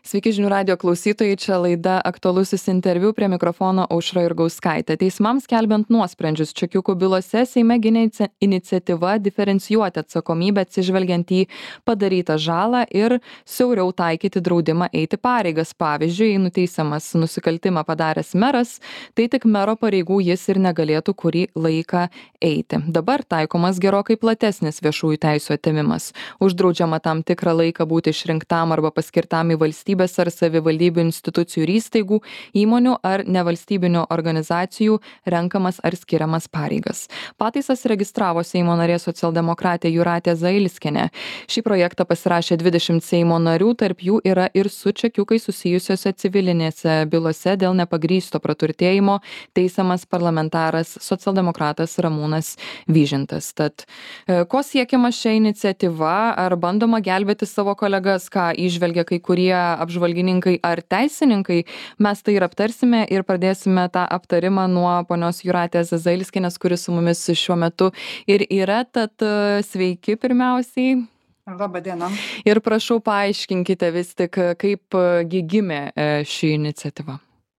Sveiki žinių radijo klausytojai, čia laida Aktualusis interviu, prie mikrofono Aušra Jurgauskaitė. Teismams skelbiant nuosprendžius čekiukų bylose Seime gimė iniciatyva diferencijuoti atsakomybę atsižvelgiant į padarytą žalą ir siauriau taikyti draudimą eiti pareigas. Pavyzdžiui, jei nuteisiamas nusikaltimą padaręs meras, tai tik mero pareigų jis ir negalėtų kurį laiką eiti. Dabar taikomas gerokai platesnis viešųjų teisių atėmimas. Uždraudžiama tam tikrą laiką būti išrinktam arba paskirtam į valstybės ar savivaldybių institucijų ir įstaigų, įmonių ar nevalstybinių organizacijų renkamas ar skiriamas pareigas. Pataisas registravo Seimo narė socialdemokratė Jūratė Zailskienė. Šį projektą pasirašė 20 Seimo narių, tarp jų yra ir su čekiukai susijusiose civilinėse bylose dėl nepagrįsto praturtėjimo teisiamas parlamentaras socialdemokratas Ramūnas Vyžintas. Tad ko siekiama šią iniciatyvą, ar bandoma gelbėti savo kolegas, ką įžvelgia kai kurie apžvalgininkai ar teisininkai, mes tai ir aptarsime ir pradėsime tą aptarimą nuo ponios Jūratės Zailskienės, kuris su mumis šiuo metu ir yra, tad sveiki pirmiausiai. Labą dieną. Ir prašau paaiškinkite vis tik, kaip gimė ši iniciatyva.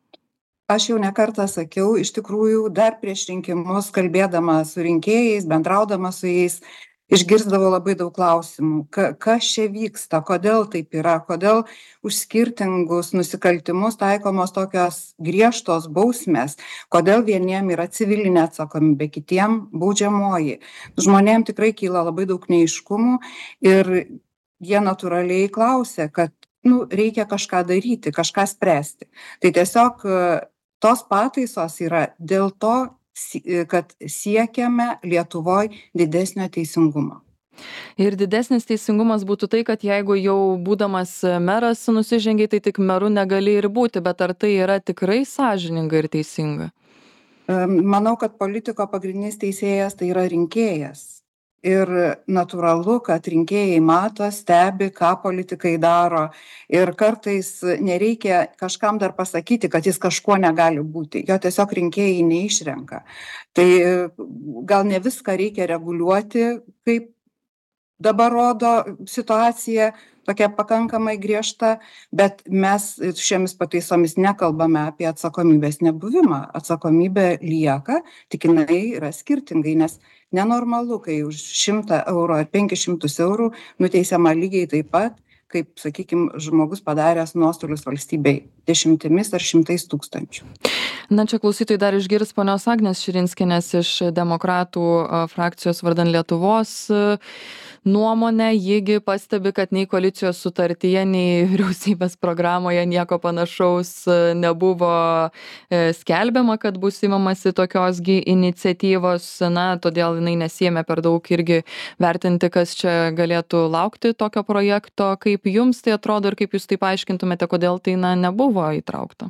Aš jau nekartą sakiau, iš tikrųjų dar prieš rinkimus, kalbėdama su rinkėjais, bendraudama su jais, išgirsdavo labai daug klausimų. Kas čia vyksta, kodėl taip yra, kodėl už skirtingus nusikaltimus taikomos tokios griežtos bausmės, kodėl vieniem yra civilinė atsakomybė, kitiem baudžiamoji. Žmonėm tikrai kyla labai daug neaiškumų ir jie natūraliai klausia, kad reikia kažką daryti, kažką spręsti. Tai tiesiog tos pataisos yra dėl to, kad siekiame Lietuvoje didesnio teisingumo. Ir didesnis teisingumas būtų tai, kad jeigu jau būdamas meras nusižengiai, tai tik meru negali ir būti, bet ar tai yra tikrai sąžininga ir teisinga? Manau, kad politiko pagrindinis teisėjas tai yra rinkėjas. Ir natūralu, kad rinkėjai mato, stebi, ką politikai daro. Ir kartais nereikia kažkam dar pasakyti, kad jis kažkuo negali būti. Jo tiesiog rinkėjai neišrenka. Tai gal ne viską reikia reguliuoti, kaip dabar rodo situacija, tokia pakankamai griežta, bet mes šiomis pataisomis nekalbame apie atsakomybės nebuvimą. Atsakomybė lieka, tik jinai yra skirtingai, nes nenormalu, kai už 100 eurų ar 500 eurų nuteisiama lygiai taip pat, kaip, sakykime, žmogus padaręs nuostolius valstybei 10 ar 100 tūkstančių. Na, čia klausytojai dar išgirs ponios Agnės Širinskienės iš Demokratų frakcijos vardan Lietuvos nuomonę. Jigi pastebi, kad nei koalicijos sutartyje, nei vyriausybės programoje nieko panašaus nebuvo skelbiama, kad bus imamasi tokios iniciatyvos. Na, todėl jinai nesiėmė per daug irgi vertinti, kas čia galėtų laukti tokio projekto. Kaip jums tai atrodo ir kaip jūs tai paaiškintumėte, kodėl tai nebuvo įtraukta?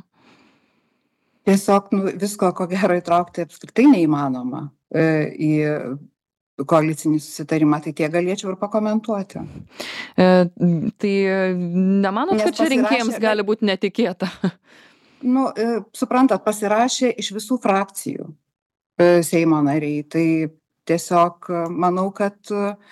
Tiesiog visko, ko gero, įtraukti apskritai neįmanoma į koalicinį susitarimą, tai tie galėčiau ir pakomentuoti. Tai nemanot, kad čia rinkėjams gali būti netikėta? Suprantat, pasirašė iš visų frakcijų Seimo nariai, tai tiesiog manau, kad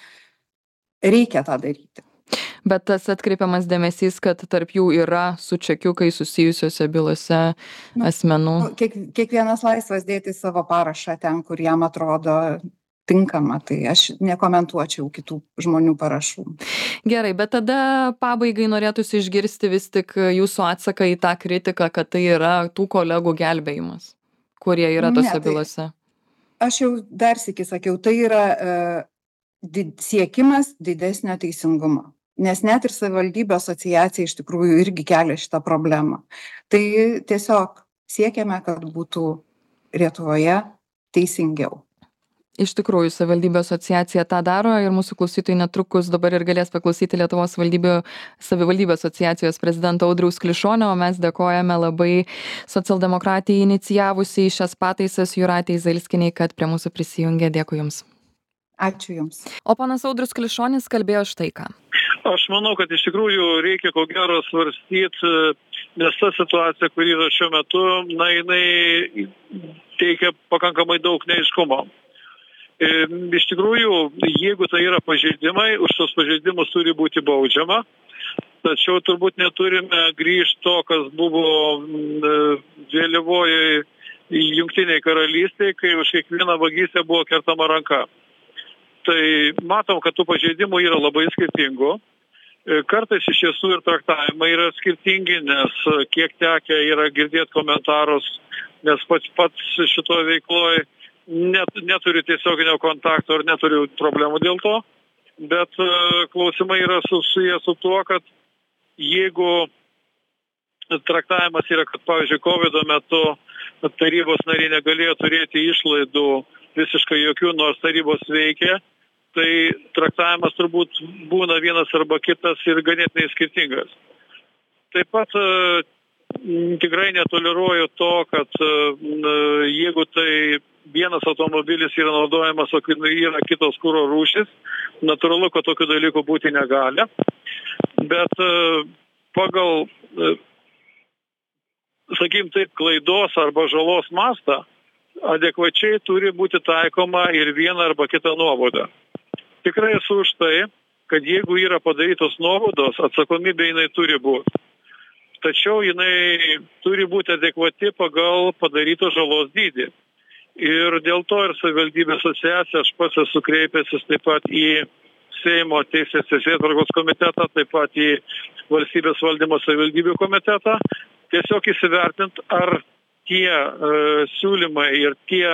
reikia tą daryti. Bet tas atkreipiamas dėmesys, kad tarp jų yra su čekiukai susijusiose bylose asmenų. Kiekvienas laisvas dėti savo parašą ten, kur jam atrodo tinkama, tai aš nekomentuočiau kitų žmonių parašų. Gerai, bet tada pabaigai norėtųsi išgirsti vis tik jūsų atsaką į tą kritiką, kad tai yra tų kolegų gelbėjimas, kurie yra tose bylose. Aš jau dar sykį sakiau, tai yra siekimas didesnio teisingumo. Nes net ir savivaldybių asociacija iš tikrųjų irgi kelia šitą problemą. Tai tiesiog siekiame, kad būtų Lietuvoje teisingiau. Iš tikrųjų, savivaldybių asociacija tą daro ir mūsų klausytojai netrukus dabar ir galės paklausyti Lietuvos savivaldybių asociacijos prezidento Audriaus Klišonio, o mes dėkojame labai socialdemokratijai inicijavusiai šias pataisas Jūratei Zailskienei, kad prie mūsų prisijungė. Dėkui Jums. Ačiū Jums. O panas Audrius Klišonis kalbėjo štai ką. Aš manau, kad iš tikrųjų reikia ko gero svarstyti, nes ta situacija, kuri yra šiuo metu, jinai teikia pakankamai daug neaiškumo. Iš tikrųjų, jeigu tai yra pažeidimai, už tos pažeidimus turi būti baudžiama. tačiau turbūt neturime grįžti to, kas buvo vėlyvoje Jungtinėje karalystėje, kai už kiekvieną vagystę buvo kertama ranka. Tai matom, kad tų pažeidimų yra labai skirtingų. Kartais iš tiesų ir traktavimai yra skirtingi, nes kiek tekę yra girdėti komentarus, nes pats šitoje veikloje neturiu tiesioginio kontakto ir neturiu problemų dėl to, bet klausimai yra susiję su tuo, kad jeigu traktavimas yra, kad pavyzdžiui, COVID metu tarybos nariai negalėjo turėti išlaidų visiškai jokių, nors tarybos veikia, tai traktavimas turbūt būna vienas arba kitas ir ganėtinai skirtingas. Taip pat tikrai netoleruoju to, kad jeigu tai vienas automobilis yra naudojamas, o yra kitos kuro rūšis, natūralu, kad tokių dalykų būti negali. Bet pagal, sakykim taip, klaidos arba žalos mastą adekvačiai turi būti taikoma ir viena arba kita nuobauda. Tikrai esu už tai, kad jeigu yra padarytos nuobaudos, atsakomybė jinai turi būti. Tačiau jinai turi būti adekvati pagal padarytos žalos dydį. Ir dėl to ir savivaldybės asociacija, aš pats esu kreipęsis taip pat į Seimo Teisės teisėtvarkos komitetą, taip pat į Valstybės valdymo savivaldybių komitetą, tiesiog įsivertint, ar tie siūlymai ir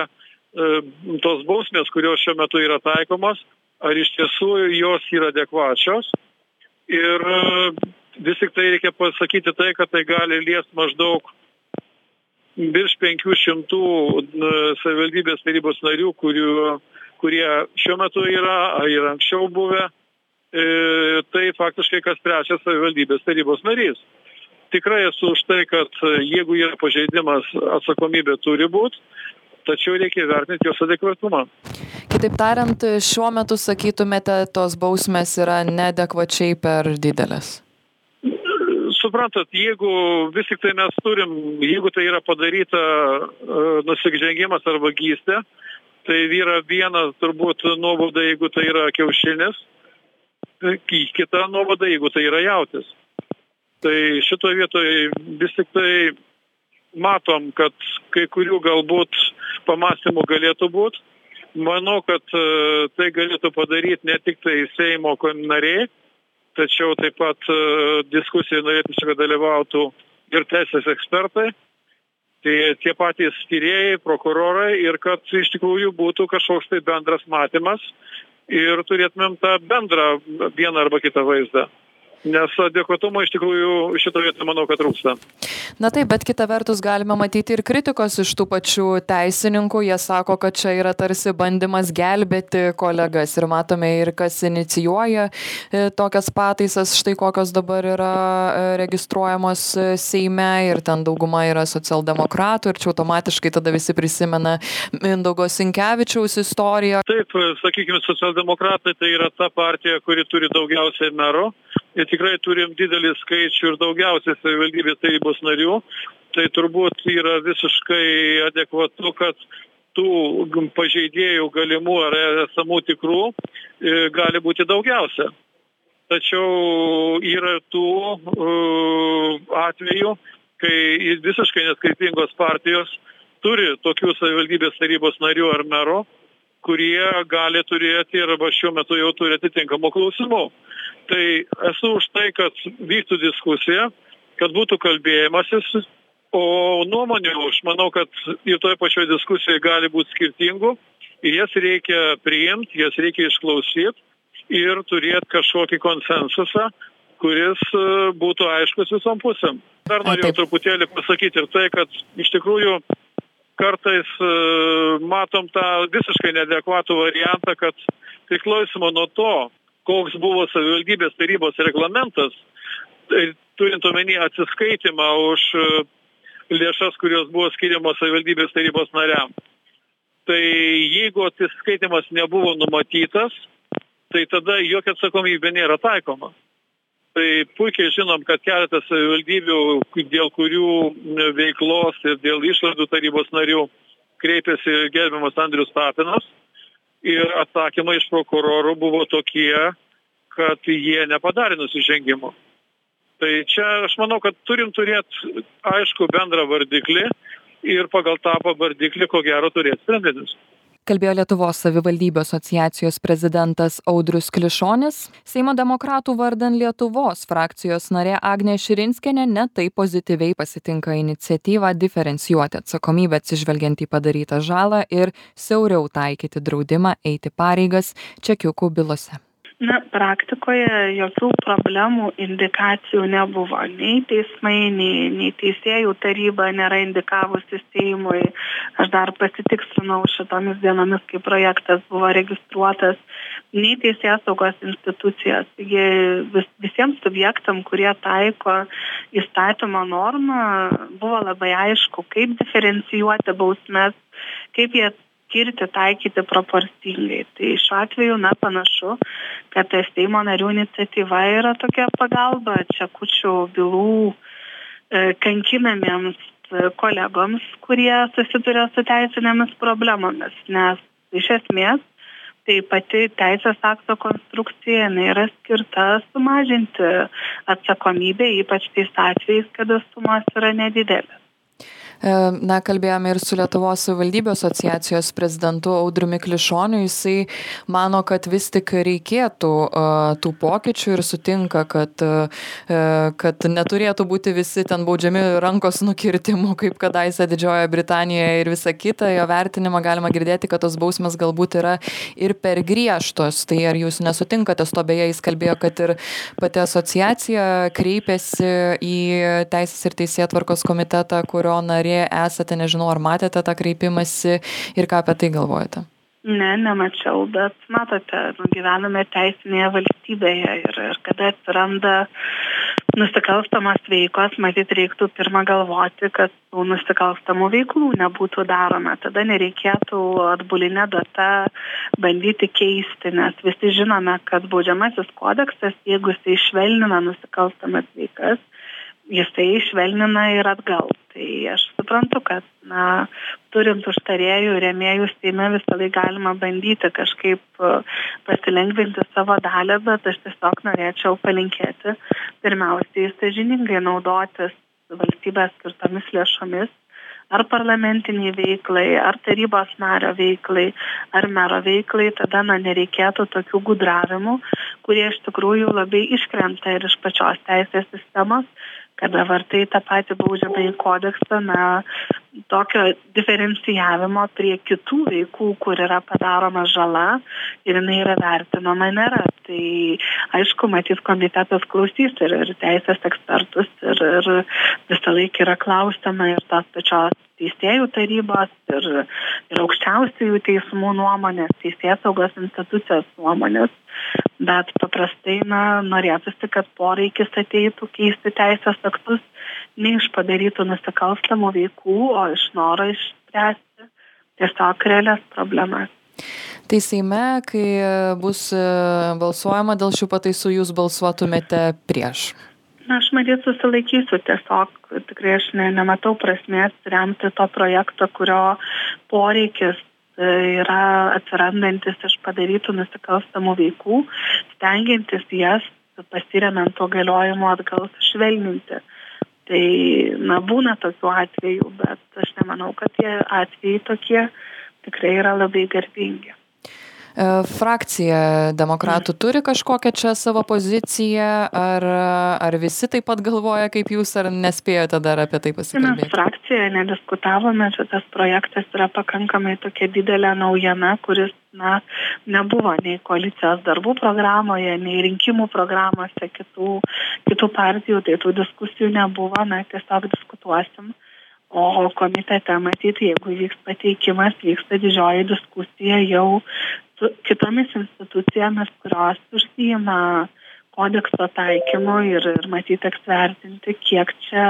tos bausmės, kurios šiuo metu yra taikomos, ar iš tiesų jos yra adekvačios. Ir vis tik tai reikia pasakyti tai, kad tai gali liesti maždaug virš 500 savivaldybės tarybos narių, kurie šiuo metu yra, ar yra anksčiau buvę, tai faktiškai kas trečias savivaldybės tarybos narys. Tikrai esu už tai, kad jeigu yra pažeidimas, atsakomybė turi būti, tačiau reikia vertinti jos adekvatumą. Kitaip tariant, šiuo metu sakytumėte, tos bausmės yra neadekvačiai per didelės. Suprantat, jeigu vis tik tai mes turim, jeigu tai yra padaryta nusižengimas ar vagystė, tai yra viena turbūt nuobauda, jeigu tai yra kiaušinis, kita nuobauda, jeigu tai yra jautis. Tai šitoje vietoje vis tik tai matom, kad kai kurių galbūt pamąstymų galėtų būti. Manau, kad tai galėtų padaryti ne tik tai Seimo nariai, tačiau taip pat diskusijoje norėtųsi, kad dalyvautų ir teisės ekspertai, tai tie patys tyrėjai, prokurorai ir kad iš tikrųjų būtų kažkoks tai bendras matymas ir turėtumėm tą bendrą vieną arba kitą vaizdą. Nes adekvatumo iš tikrųjų šito vietą manau, kad trūksta. Na taip, bet kita vertus galime matyti ir kritikos iš tų pačių teisininkų. Jie sako, kad čia yra tarsi bandymas gelbėti kolegas. Ir matome ir kas inicijuoja tokias pataisas, štai kokios dabar yra registruojamos Seime. Ir ten dauguma yra socialdemokratų. Ir čia automatiškai tada visi prisimena Mindaugo Sinkevičiaus istoriją. Taip, sakykime, socialdemokratai tai yra ta partija, kuri turi daugiausiai merų. Ir tikrai turim didelį skaičių ir daugiausiai savivaldybės tarybos narių, tai turbūt yra visiškai adekvatu, kad tų pažeidėjų galimų ar esamų tikrų gali būti daugiausia. Tačiau yra tų atvejų, kai visiškai neskirtingos partijos turi tokių savivaldybės tarybos narių ar merų, kurie gali turėti arba šiuo metu jau turi atitinkamų klausimų. Tai esu už tai, kad vyktų diskusija, kad būtų kalbėjimasis, o nuomonių, aš manau, kad ir toje pačioje diskusijoje gali būti skirtingų, ir jas reikia priimti, jas reikia išklausyti ir turėti kažkokį konsensusą, kuris būtų aiškus visom pusėm. Dar norėjau truputėlį pasakyti ir tai, kad iš tikrųjų kartais matom tą visiškai neadekvatų variantą, kad priklausomai nuo to, koks buvo savivaldybės tarybos reglamentas, turint omeny atsiskaitimą už lėšas, kurios buvo skiriamos savivaldybės tarybos nariam. Tai jeigu atsiskaitimas nebuvo numatytas, tai tada jokia atsakomybė nėra taikoma. Tai puikiai žinom, kad keletas savivaldybių, dėl kurių veiklos ir dėl išlaidų tarybos narių kreipėsi gerbiamas Andrius Tapinas. Ir atsakymai iš prokurorų buvo tokie, kad jie nepadarė nusižengimų. Tai čia aš manau, kad turim turėti aišku bendrą vardiklį ir pagal tą vardiklį, ko gero, turėti sprendimus. Kalbėjo Lietuvos savivaldybių asociacijos prezidentas Audrius Klišonis. Seimo demokratų vardan Lietuvos frakcijos narė Agnė Širinskienė netaip pozityviai pasitinka iniciatyvą diferencijuoti atsakomybę atsižvelgiant į padarytą žalą ir siauriau taikyti draudimą eiti pareigas čekiukų bylose. Praktikoje jokių problemų, indikacijų nebuvo. Nei teismai, nei teisėjų taryba nėra indikavusi Seimui. Aš dar pasitikslinau šitomis dienomis, kai projektas buvo registruotas, nei teisėsaugos institucijos. Taigi visiems subjektam, kurie taiko įstatymo normą, buvo labai aišku, kaip diferencijuoti bausmes, kaip jie skirti, taikyti proporcingai. Tai šiuo atveju, panašu, kad Seimo narių iniciatyva yra tokia pagalba čekučių bylų kankinamiems kolegoms, kurie susiduria su teisinėmis problemomis, nes iš esmės tai pati teisės akto konstrukcija yra skirta sumažinti atsakomybę, ypač tais atvejais, kada sumos yra nedidelės. Kalbėjome ir su Lietuvos savivaldybių asociacijos prezidentu Audriumi Klišoniu. Jisai mano, kad vis tik reikėtų tų pokyčių ir sutinka, kad neturėtų būti visi ten baudžiami rankos nukirtimu, kaip kadaise Didžiojoje Britanijoje ir visa kita. Jo vertinimą galima girdėti, kad tos bausmės galbūt yra ir per griežtos. Tai ar jūs nesutinkate su to? Beje, jis kalbėjo, kad ir pati asociacija kreipėsi į Teisės ir teisėtvarkos komitetą, kurio narė esate, nežinau, ar matėte tą kreipimąsi ir ką apie tai galvojate? Ne, nemačiau, bet matote, gyvename teisinėje valstybėje ir kada atsiranda nusikalstamas veikos, matyt, reiktų pirmą galvoti, kad tų nusikalstamų veiklų nebūtų daroma. Tada nereikėtų atbulinę datą bandyti keisti, nes visi žinome, kad baudžiamasis kodeksas, jeigu jisai švelnina nusikalstamas veikas, jisai švelnina ir atgal. Tai aš suprantu, kad turint užtarėjų rėmėjų Seime visą laiką galima bandyti kažkaip pasilengvinti savo dalį, bet aš tiesiog norėčiau palinkėti pirmiausiai sąžiningai naudotis valstybės skirtomis lėšomis, ar parlamentiniai veiklai, ar tarybos nario veiklai, ar mero veiklai, tada nereikėtų tokių gudravimų, kurie iš tikrųjų labai iškrenta ir iš pačios teisės sistemos, kada vartai tą patį baudžiamąjį kodeksą, tokio diferencijavimo prie kitų veikų, kur yra padaroma žala ir jinai yra vertinama, nėra. Tai aišku, matyt, komitetas klausys ir teisės ekspertus ir visą laiką yra klausama ir tos pačios teisėjų tarybos ir aukščiausiųjų teismų nuomonės, teisėsaugos institucijos nuomonės. Bet paprastai norėtųsi, kad poreikis ateitų keisti teisės aktus ne iš padarytų nusikalstamų veikų, o iš noro išspręsti tiesiog realias problemas. Tai Seime, kai bus balsuojama dėl šių pataisų, jūs balsuotumėte prieš? Aš matyt susilaikysiu tiesiog, tikrai aš nematau prasmės remti to projekto, kurio poreikis yra atsirandantis iš padarytų nusikalstamų veikų, stengiantis jas pasiremiant to galiojimo atgal švelninti. Tai būna tokių atvejų, bet aš nemanau, kad tie atvejai tokie tikrai yra labai garbingi. Frakcija demokratų turi kažkokią čia savo poziciją, ar visi taip pat galvoja kaip jūs, ar nespėjote dar apie tai pasikalbėti? Mes frakcijoje nediskutavome, šitas projektas yra pakankamai tokia didelė naujiena, kuris nebuvo nei koalicijos darbų programoje, nei rinkimų programose kitų partijų, tai tų diskusijų nebuvo, tiesiog diskutuosim. O komitete, matyti, jeigu vyks pateikimas, vyksta didžioji diskusija jau su kitomis institucijomis, kurios užsijima kodekso taikymu ir matyti teks vertinti, kiek čia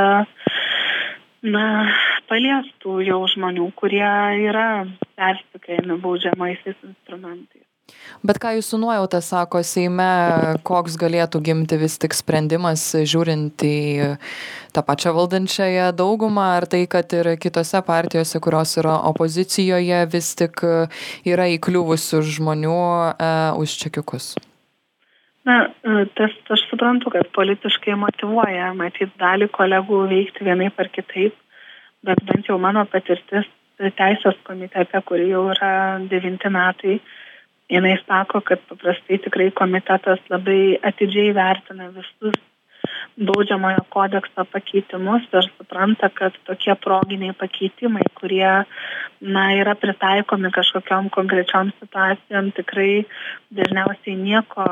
paliestų jau žmonių, kurie yra persekiojami baudžiamaisiais instrumentais. Bet ką jūsų nuojauta sako Seime, koks galėtų gimti vis tik sprendimas, žiūrint į tą pačią valdančiąją daugumą, ar tai, kad ir kitose partijose, kurios yra opozicijoje, vis tik yra įkliuvusių žmonių už čekiukus? Aš suprantu, kad politiškai motyvuoja, matyt, dalį kolegų veikti vienaip ar kitaip, bet bent jau mano patirtis teisės komitete, kuri jau yra 9 metai, jinai sako, kad paprastai tikrai komitetas labai atidžiai vertina visus baudžiamojo kodekso pakeitimus ir supranta, kad tokie proginiai pakeitimai, kurie yra pritaikomi kažkokiom konkrečiom situacijom, tikrai dažniausiai nieko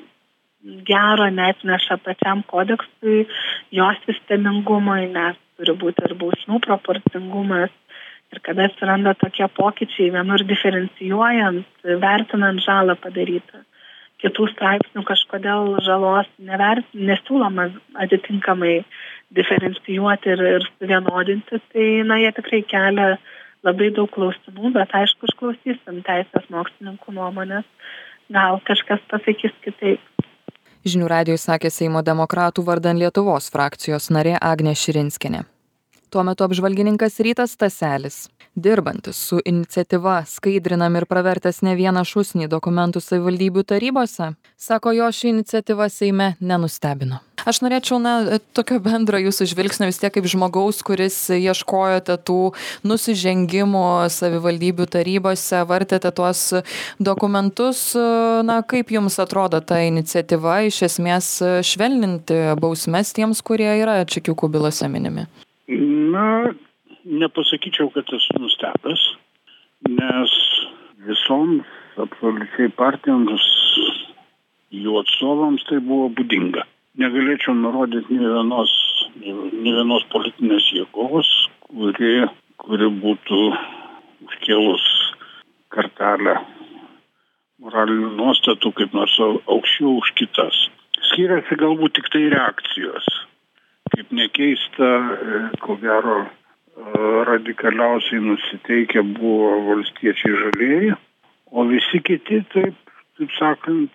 gero neatneša pačiam kodeksui, jo sistemingumui, nes turi būti ir bausmių proporcingumas. Ir kada atsiranda tokie pokyčiai, vienur diferencijuojant, vertinant žalą padarytą, kitų straipsnių kažkodėl žalos nesiūloma atitinkamai diferencijuoti ir suvienodinti, tai jie tikrai kelia labai daug klausimų, bet aišku, išklausysim teisės mokslininkų nuomonės, gal kažkas pasakys kitaip. Žinių radijui sakė Seimo demokratų vardan Lietuvos frakcijos narė Agnė Širinskienė. Tuo metu apžvalgininkas Rytas Staselis, dirbantis su iniciatyva Skaidrinam ir pravertęs ne vieną šūsnį dokumentų savivaldybių tarybose, sako, jo ši iniciatyva Seime nenustebino. Aš norėčiau, tokio bendro jūsų žvilgsnio vis tiek kaip žmogaus, kuris ieškojote tų nusižengimų savivaldybių tarybose, vartėte tuos dokumentus, kaip jums atrodo ta iniciatyva iš esmės švelninti bausmes tiems, kurie yra čekiukų bylose minimi? Nepasakyčiau, kad esu nustebęs, nes visoms absoliučiai partijoms, jų atstovams tai buvo būdinga. Negalėčiau nurodyti nė vienos politinės jėgos, kuri būtų užkėlus kartelę moralinių nuostatų kaip nors aukščiau už kitas. Skiriasi galbūt tik tai reakcijos. Kaip nekeista, ko gero radikaliausiai nusiteikę buvo valstiečiai žalieji, o visi kiti, taip sakant,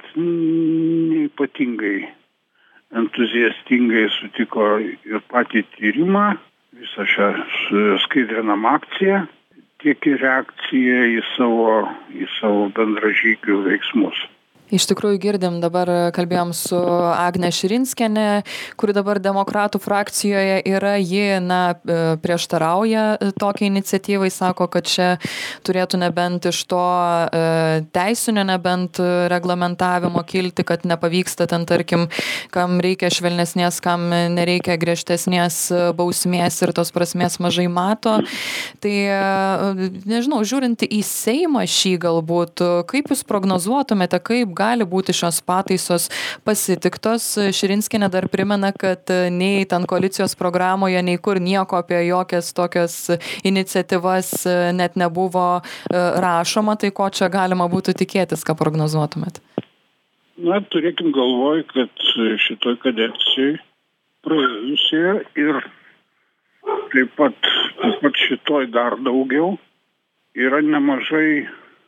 neypatingai entuziastingai sutiko ir patį tyrimą, visą šią skaidrinamą akciją, tiek ir reakciją į savo bendražygių veiksmus. Iš tikrųjų girdim, dabar kalbėjom su Agne Širinskiene, kuri dabar demokratų frakcijoje yra, ji prieštarauja tokiai iniciatyvai, sako, kad čia turėtų nebent iš to teisinio nebent reglamentavimo kilti, kad nepavyksta ten, tarkim, kam reikia švelnesnės, kam nereikia griežtesnės bausmės ir tos prasmės mažai mato. Tai, nežinau, žiūrint į Seimą šį galbūt, kaip jūs prognozuotumėte, kaip gali būti šios pataisos pasitiktos? Širinskienė dar primena, kad nei ten koalicijos programoje, nei kur nieko apie jokias tokias iniciatyvas net nebuvo rašoma, tai ko čia galima būtų tikėtis, ką prognozuotumėt? Turėkim galvoj, kad šitoj kadencijai praėjusioje ir taip pat šitoj dar daugiau yra nemažai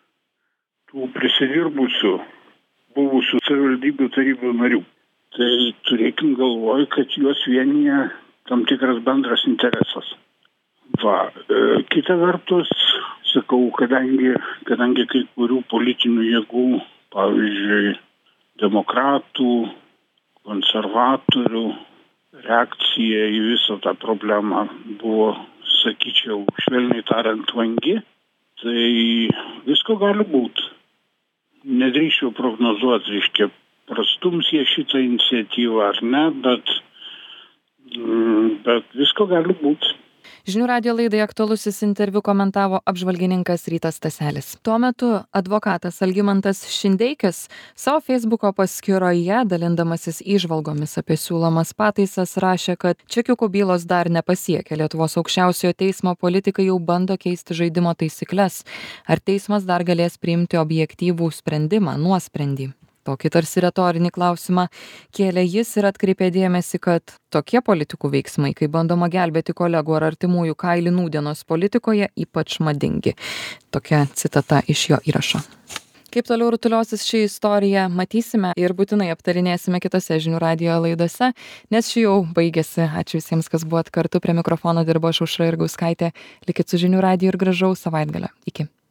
tų prisidirbusių buvusių savivaldybių tarybų narių. Tai turėkim galvoj, kad juos vienyje tam tikras bendras interesas. Kita vertus, sakau, kadangi kai kurių politinių jėgų, pavyzdžiui, demokratų, konservatorių reakcija į visą tą problemą buvo, sakyčiau, švelniai tariant, vangi, tai visko gali būti. Nedrįšiu prognozuoti, reiškia, prastums jie šitą iniciatyvą ar ne, bet visko gali būti. Žinių radijo laidai aktualusis interviu komentavo apžvalgininkas Rytas Staselis. Tuo metu advokatas Algimantas Šindeikis savo Facebooko paskyroje, dalindamasis įžvalgomis apie siūlomas pataisas, rašė, kad čekiukų bylos dar nepasiekė Lietuvos aukščiausiojo teismo, politikai jau bando keisti žaidimo taisykles. Ar teismas dar galės priimti objektyvų sprendimą, nuosprendį? Tokį tarsi retorinį klausimą kėlė jis ir atkreipė dėmesį, kad tokie politikų veiksmai, kai bandoma gelbėti kolegų ar artimųjų kailį nūdienos politikoje, ypač madingi. Tokia citata iš jo įrašo. Kaip toliau rutuliosis ši istorija, matysime ir būtinai aptarinėsime kitose Žinių radijo laidose, nes ši jau baigėsi. Ačiū visiems, kas buvot kartu. Prie mikrofono dirbo Aušra Jurgauskaitė. Likit su Žinių radiju ir gražaus savaitgalio. Iki.